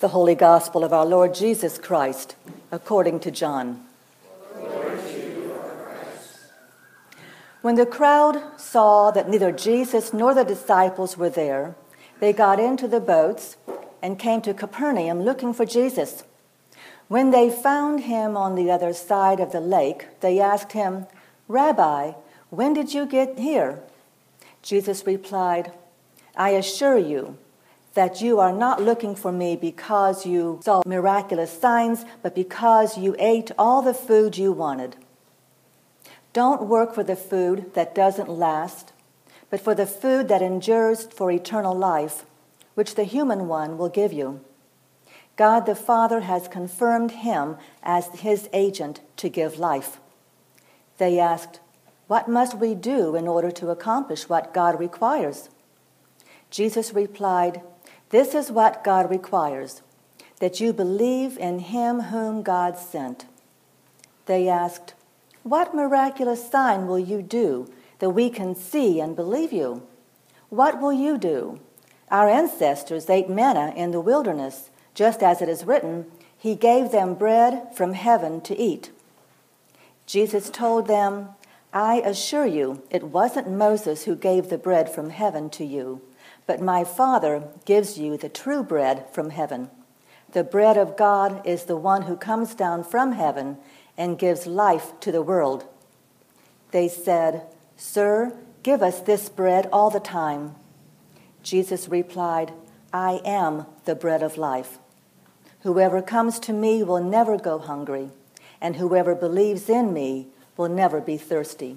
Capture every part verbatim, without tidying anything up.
The Holy Gospel of our Lord Jesus Christ, according to John. Glory to you, Lord Christ. When the crowd saw that neither Jesus nor the disciples were there, they got into the boats and came to Capernaum looking for Jesus. When they found him on the other side of the lake, they asked him, "Rabbi, when did you get here?" Jesus replied, "I assure you that you are not looking for me because you saw miraculous signs, but because you ate all the food you wanted. Don't work for the food that doesn't last, but for the food that endures for eternal life, which the human one will give you. God the Father has confirmed him as his agent to give life." They asked, "What must we do in order to accomplish what God requires?" Jesus replied, "This is what God requires, that you believe in him whom God sent." They asked, "What miraculous sign will you do that we can see and believe you? What will you do? Our ancestors ate manna in the wilderness, just as it is written, 'He gave them bread from heaven to eat.'" Jesus told them, "I assure you, it wasn't Moses who gave the bread from heaven to you, but my Father gives you the true bread from heaven. The bread of God is the one who comes down from heaven and gives life to the world." They said, "Sir, give us this bread all the time." Jesus replied, "I am the bread of life. Whoever comes to me will never go hungry, and whoever believes in me will never be thirsty."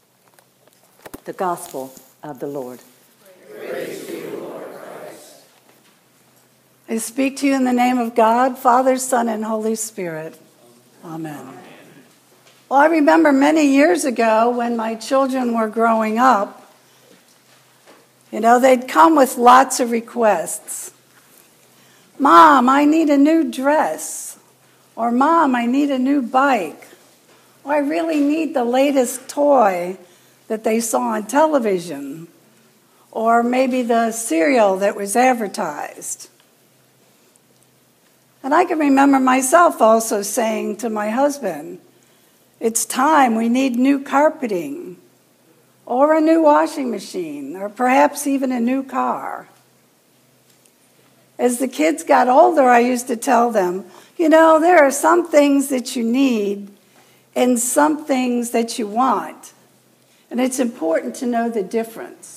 The Gospel of the Lord. Praise to you, Lord Christ. I speak to you in the name of God, Father, Son, and Holy Spirit. Amen. Well, I remember many years ago when my children were growing up, you know, they'd come with lots of requests. "Mom, I need a new dress." Or, "Mom, I need a new bike." Or, "I really need the latest toy that they saw on television." Or maybe the cereal that was advertised. And I can remember myself also saying to my husband, "It's time, we need new carpeting, or a new washing machine, or perhaps even a new car." As the kids got older, I used to tell them, you know, there are some things that you need and some things that you want. And it's important to know the difference.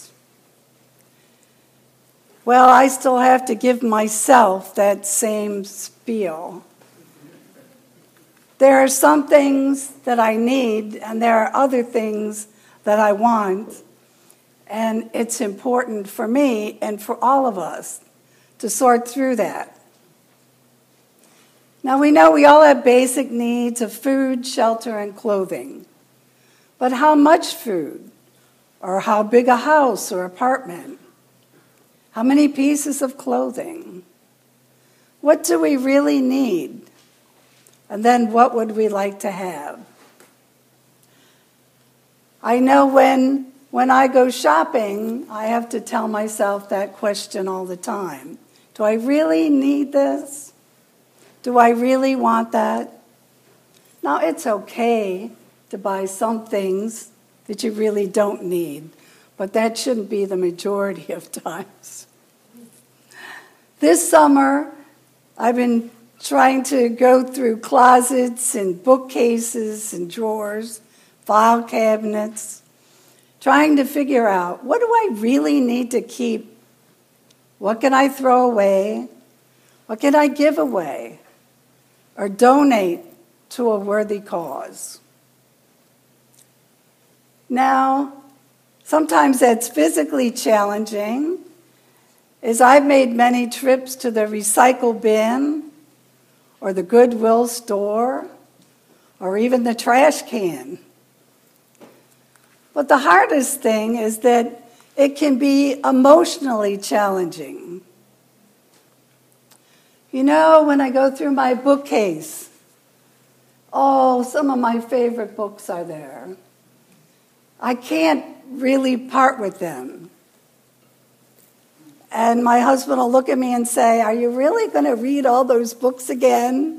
Well, I still have to give myself that same spiel. There are some things that I need, and there are other things that I want. And it's important for me and for all of us to sort through that. Now, we know we all have basic needs of food, shelter, and clothing. But how much food? Or how big a house or apartment? How many pieces of clothing? What do we really need? And then what would we like to have? I know when, when I go shopping, I have to tell myself that question all the time. Do I really need this? Do I really want that? Now, it's okay to buy some things that you really don't need, but that shouldn't be the majority of times. This summer, I've been trying to go through closets and bookcases and drawers, file cabinets, trying to figure out, what do I really need to keep? What can I throw away? What can I give away or donate to a worthy cause? Now, sometimes that's physically challenging, as I've made many trips to the recycle bin or the Goodwill store or even the trash can. But the hardest thing is that it can be emotionally challenging. You know, when I go through my bookcase, oh, some of my favorite books are there. I can't really part with them. And my husband will look at me and say, "Are you really going to read all those books again?"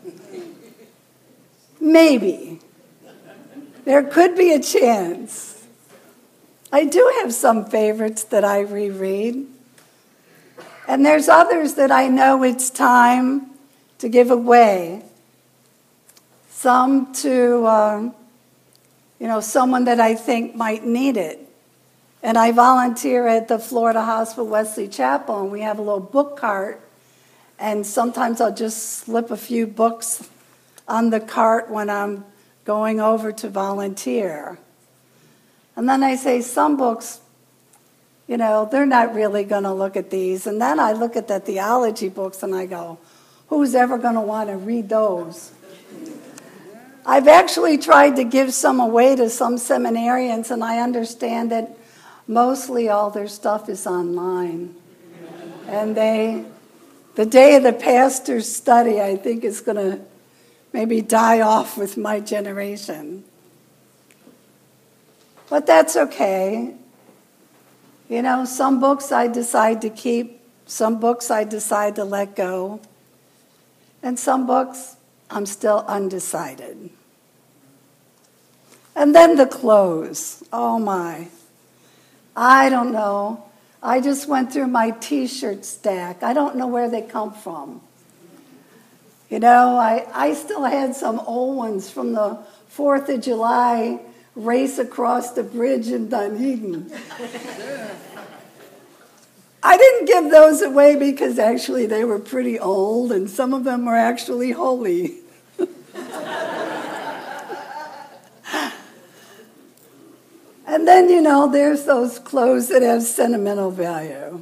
Maybe. There could be a chance. I do have some favorites that I reread. And there's others that I know it's time to give away. Some to, um, you know, someone that I think might need it. And I volunteer at the Florida Hospital Wesley Chapel, and we have a little book cart. And sometimes I'll just slip a few books on the cart when I'm going over to volunteer. And then I say, some books, you know, they're not really going to look at these. And then I look at the theology books and I go, who's ever going to want to read those? I've actually tried to give some away to some seminarians, and I understand that mostly all their stuff is online. And they, the day of the pastor's study, I think, is going to maybe die off with my generation. But that's okay. You know, some books I decide to keep, some books I decide to let go, and some books I'm still undecided. And then the clothes. Oh my. I don't know. I just went through my T-shirt stack. I don't know where they come from. You know, I, I still had some old ones from the fourth of July race across the bridge in Dunedin. I didn't give those away because actually they were pretty old, and some of them were actually holy. And then, you know, there's those clothes that have sentimental value.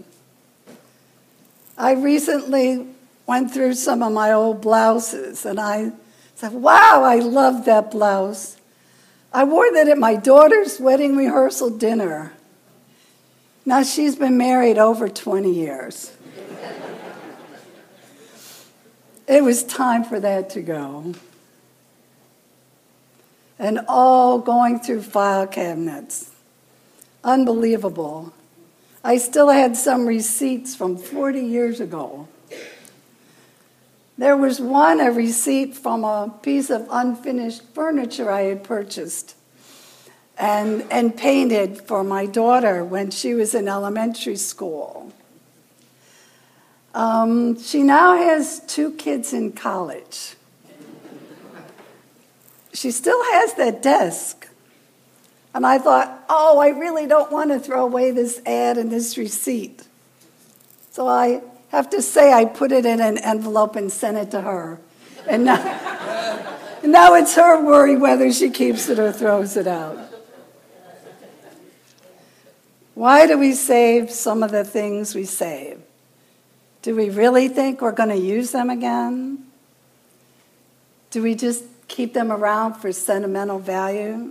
I recently went through some of my old blouses, and I said, wow, I love that blouse. I wore that at my daughter's wedding rehearsal dinner. Now she's been married over twenty years. It was time for that to go. And all going through file cabinets. Unbelievable. I still had some receipts from forty years ago. There was one, a receipt from a piece of unfinished furniture I had purchased and, and painted for my daughter when she was in elementary school. Um, she now has two kids in college. She still has that desk. And I thought, oh, I really don't want to throw away this ad and this receipt. So I have to say I put it in an envelope and sent it to her. And now, and now it's her worry whether she keeps it or throws it out. Why do we save some of the things we save? Do we really think we're going to use them again? Do we just keep them around for sentimental value?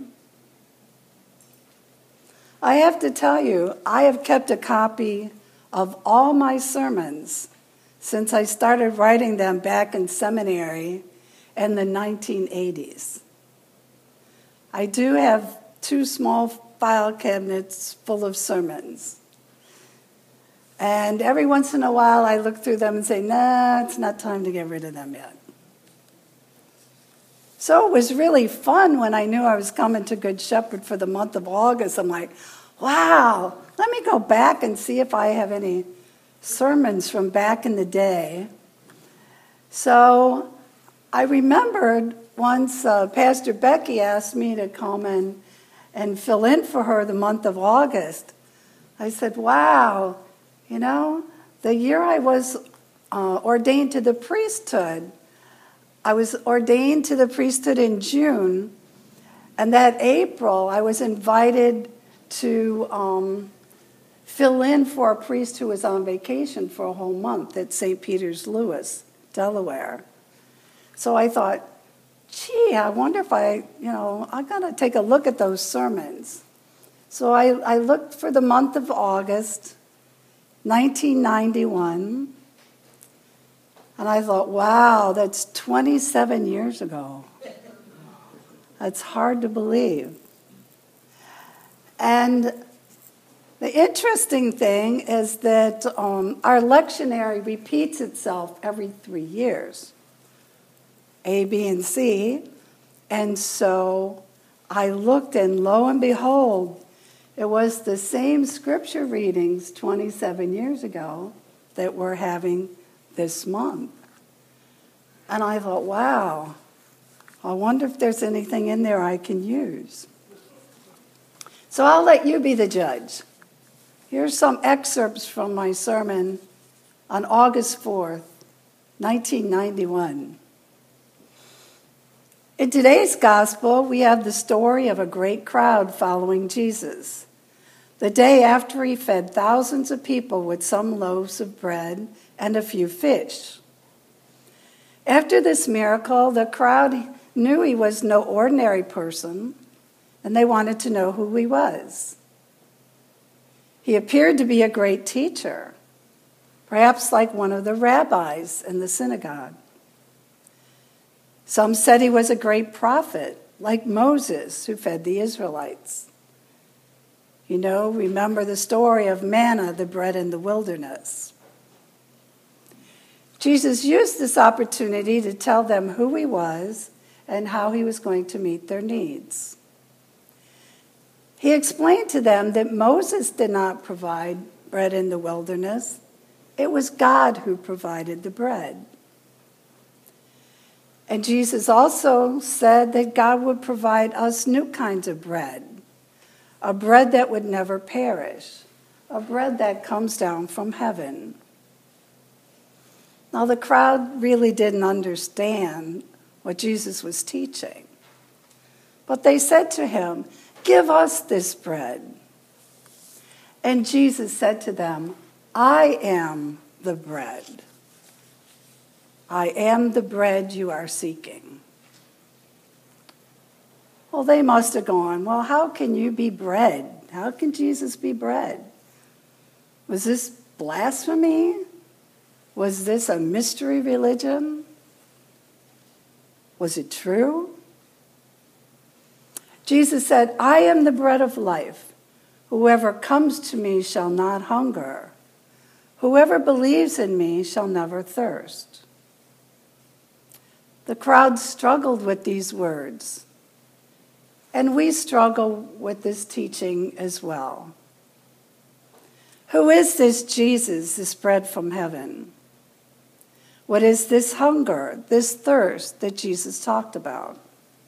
I have to tell you, I have kept a copy of all my sermons since I started writing them back in seminary in the nineteen eighties. I do have two small file cabinets full of sermons. And every once in a while I look through them and say, nah, it's not time to get rid of them yet. So it was really fun when I knew I was coming to Good Shepherd for the month of August. I'm like, wow, let me go back and see if I have any sermons from back in the day. So I remembered once uh, Pastor Becky asked me to come and, and fill in for her the month of August. I said, wow, you know, the year I was uh, ordained to the priesthood, I was ordained to the priesthood in June, and that April I was invited to um, fill in for a priest who was on vacation for a whole month at Saint Peter's, Lewis, Delaware. So I thought, gee, I wonder if I, you know, I got to take a look at those sermons. So I, I looked for the month of August, nineteen ninety-one, and I thought, wow, that's twenty-seven years ago. That's hard to believe. And The interesting thing is that um, our lectionary repeats itself every three years, A, B, and C. And so I looked, and lo and behold, it was the same scripture readings twenty-seven years ago that we're having this month. And I thought, wow, I wonder if there's anything in there I can use. So I'll let you be the judge. Here's some excerpts from my sermon on August fourth, nineteen ninety-one. In today's gospel, we have the story of a great crowd following Jesus. The day after he fed thousands of people with some loaves of bread and a few fish. After this miracle, the crowd knew he was no ordinary person, and they wanted to know who he was. He appeared to be a great teacher, perhaps like one of the rabbis in the synagogue. Some said he was a great prophet, like Moses, who fed the Israelites. You know, remember the story of manna, the bread in the wilderness. Jesus used this opportunity to tell them who he was and how he was going to meet their needs. He explained to them that Moses did not provide bread in the wilderness. It was God who provided the bread. And Jesus also said that God would provide us new kinds of bread, a bread that would never perish, a bread that comes down from heaven. Now, the crowd really didn't understand what Jesus was teaching, but they said to him, "Give us this bread." And Jesus said to them, "I am the bread. I am the bread you are seeking." Well, they must have gone, "Well, how can you be bread? How can Jesus be bread? Was this blasphemy? Was this a mystery religion? Was it true?" Jesus said, "I am the bread of life. Whoever comes to me shall not hunger. Whoever believes in me shall never thirst." The crowd struggled with these words, and we struggle with this teaching as well. Who is this Jesus, this bread from heaven? What is this hunger, this thirst that Jesus talked about?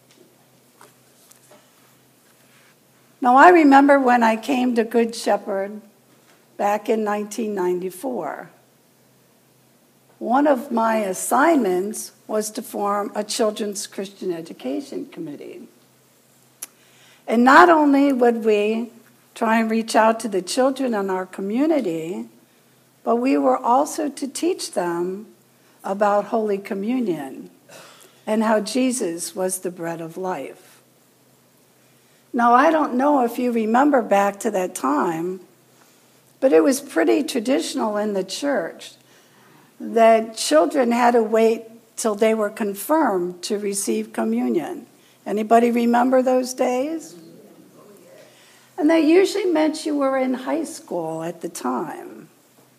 Now, I remember when I came to Good Shepherd back in nineteen ninety-four. One of my assignments was to form a children's Christian education committee. And not only would we try and reach out to the children in our community, but we were also to teach them about Holy Communion and how Jesus was the bread of life. Now, I don't know if you remember back to that time, but it was pretty traditional in the church that children had to wait till they were confirmed to receive communion. Anybody remember those days? And that usually meant you were in high school at the time.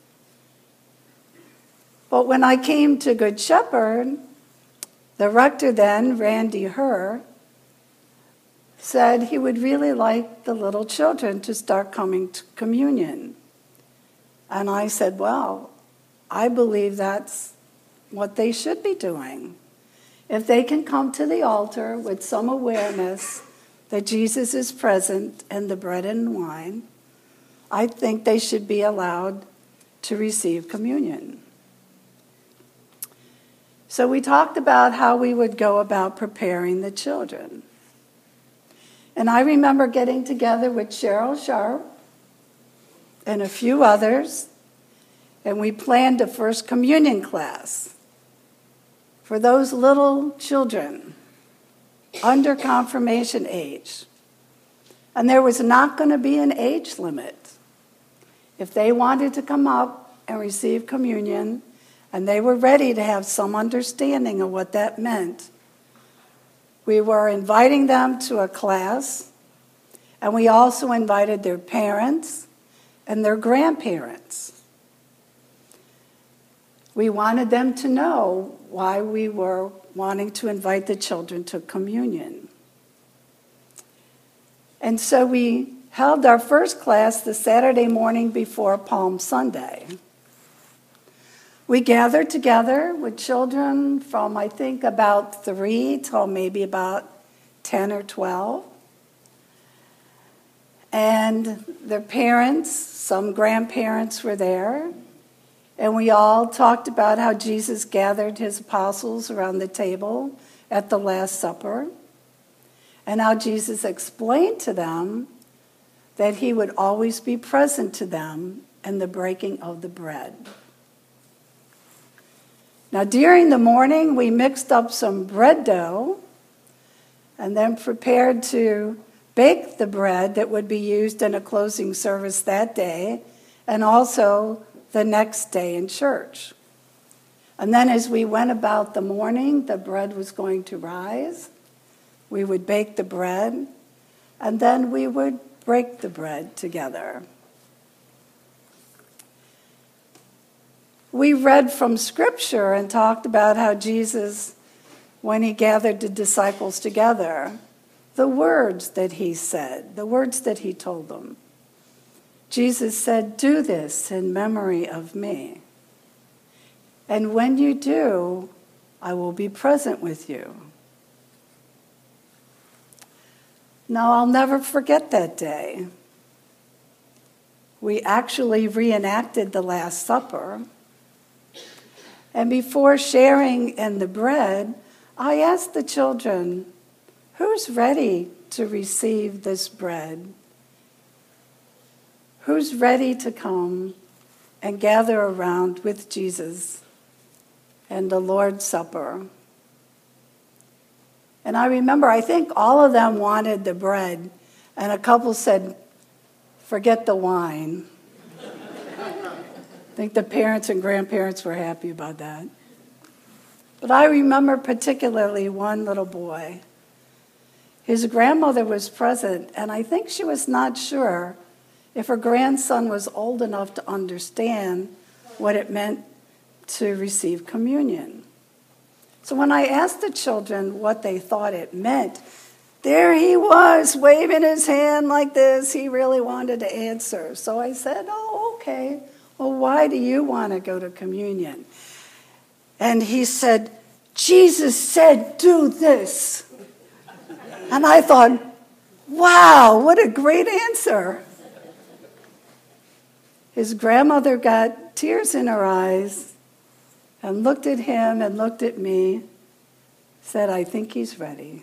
But when I came to Good Shepherd, the rector then, Randy Herr, said he would really like the little children to start coming to communion. And I said, well, I believe that's what they should be doing. If they can come to the altar with some awareness that Jesus is present in the bread and wine, I think they should be allowed to receive communion. So we talked about how we would go about preparing the children. And I remember getting together with Cheryl Sharp and a few others, and we planned a first communion class for those little children under confirmation age. And there was not going to be an age limit. If they wanted to come up and receive communion, and they were ready to have some understanding of what that meant, we were inviting them to a class, and we also invited their parents and their grandparents. We wanted them to know why we were wanting to invite the children to communion. And so we held our first class the Saturday morning before Palm Sunday. We gathered together with children from, I think, about three till maybe about ten or twelve. And their parents, some grandparents were there. And we all talked about how Jesus gathered his apostles around the table at the Last Supper, and how Jesus explained to them that he would always be present to them in the breaking of the bread. Now, during the morning, we mixed up some bread dough and then prepared to bake the bread that would be used in a closing service that day and also the next day in church. And then as we went about the morning, the bread was going to rise. We would bake the bread, and then we would break the bread together. We read from Scripture and talked about how Jesus, when he gathered the disciples together, the words that he said, the words that he told them. Jesus said, "Do this in memory of me. And when you do, I will be present with you." Now, I'll never forget that day. We actually reenacted the Last Supper. And before sharing in the bread, I asked the children, who's ready to receive this bread? Who's ready to come and gather around with Jesus and the Lord's Supper? And I remember, I think all of them wanted the bread, and a couple said, forget the wine. I think the parents and grandparents were happy about that. But I remember particularly one little boy. His grandmother was present, and I think she was not sure if her grandson was old enough to understand what it meant to receive communion. So when I asked the children what they thought it meant, there he was, waving his hand like this. He really wanted to answer. So I said, oh, okay. Well, why do you want to go to communion? And he said, Jesus said, do this. And I thought, wow, what a great answer. His grandmother got tears in her eyes and looked at him and looked at me, said, I think he's ready.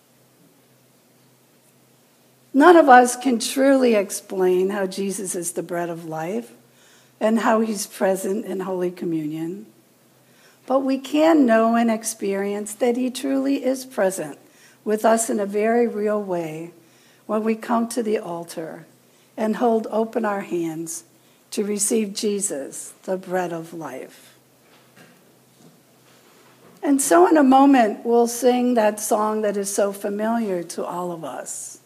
None of us can truly explain how Jesus is the bread of life and how he's present in Holy Communion. But we can know and experience that he truly is present with us in a very real way when we come to the altar and hold open our hands to receive Jesus, the bread of life. And so in a moment, we'll sing that song that is so familiar to all of us.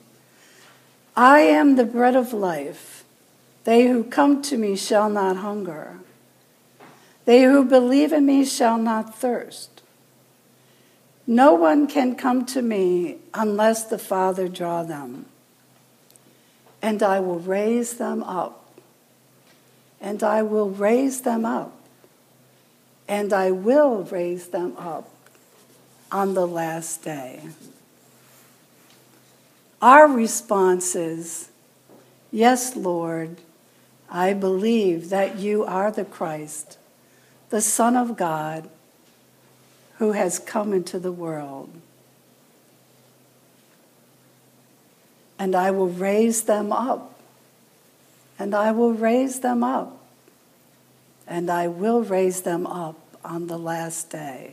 I am the bread of life. They who come to me shall not hunger. They who believe in me shall not thirst. No one can come to me unless the Father draw them. And I will raise them up. And I will raise them up. And I will raise them up on the last day. Our response is, yes, Lord, I believe that you are the Christ, the Son of God, who has come into the world. And I will raise them up. And I will raise them up. And I will raise them up on the last day.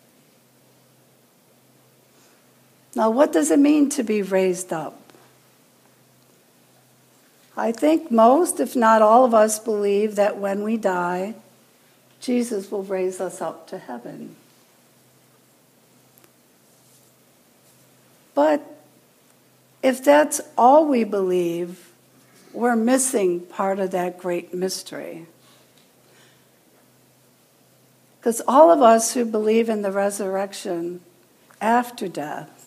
Now, what does it mean to be raised up? I think most, if not all of us, believe that when we die, Jesus will raise us up to heaven. But if that's all we believe, we're missing part of that great mystery. Because all of us who believe in the resurrection after death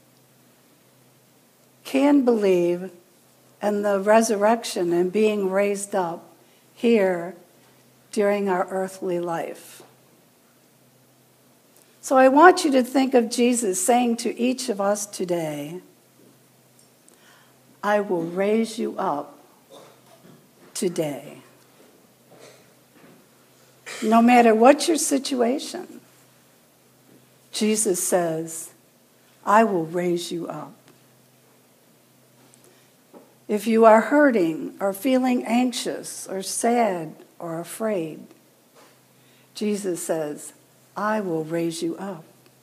can believe in the resurrection and being raised up here during our earthly life. So I want you to think of Jesus saying to each of us today, I will raise you up today. No matter what your situation, Jesus says, I will raise you up. If you are hurting or feeling anxious or sad or afraid, Jesus says, I will raise you up.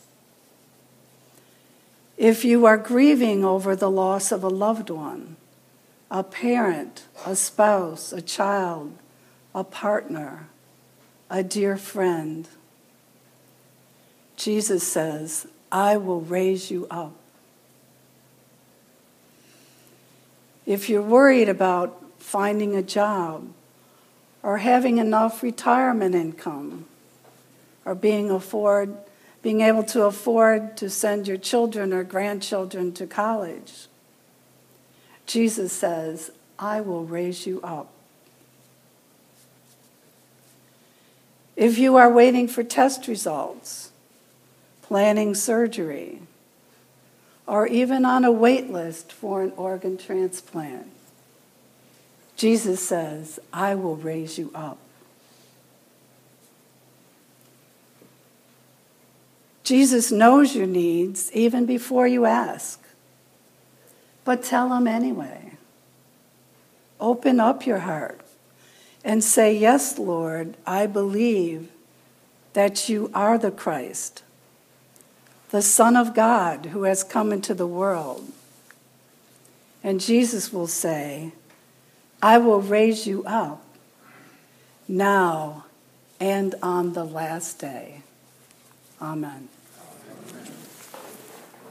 If you are grieving over the loss of a loved one, a parent, a spouse, a child, a partner, a dear friend, Jesus says, I will raise you up. If you're worried about finding a job or having enough retirement income or being afford, being able to afford to send your children or grandchildren to college, Jesus says, I will raise you up. If you are waiting for test results, planning surgery, or even on a wait list for an organ transplant, Jesus says, I will raise you up. Jesus knows your needs even before you ask. But tell him anyway. Open up your heart and say, yes, Lord, I believe that you are the Christ, the Son of God who has come into the world. And Jesus will say, I will raise you up now and on the last day. Amen.